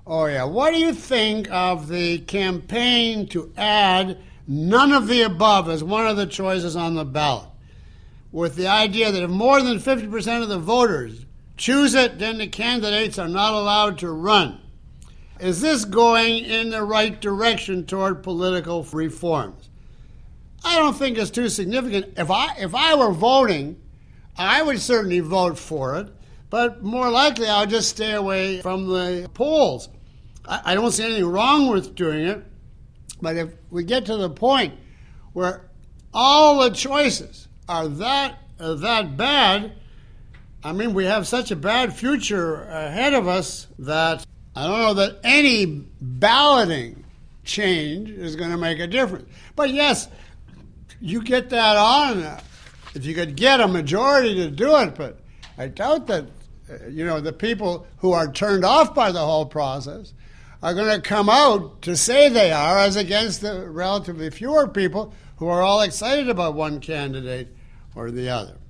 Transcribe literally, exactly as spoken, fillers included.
Oh, yeah. What do you think of the campaign to add none of the above as one of the choices on the ballot, with the idea that if more than fifty percent of the voters choose it, then the candidates are not allowed to run? Is this going in the right direction toward political reforms? I don't think it's too significant. If I if I were voting, I would certainly vote for it, but more likely I'll just stay away from the polls. I, I don't see anything wrong with doing it, but if we get to the point where all the choices are that are that bad, I mean, we have such a bad future ahead of us that I don't know that any balloting change is going to make a difference. But yes, you get that on if you could get a majority to do it, but I doubt that, you know, the people who are turned off by the whole process are going to come out to say they are, as against the relatively fewer people who are all excited about one candidate or the other.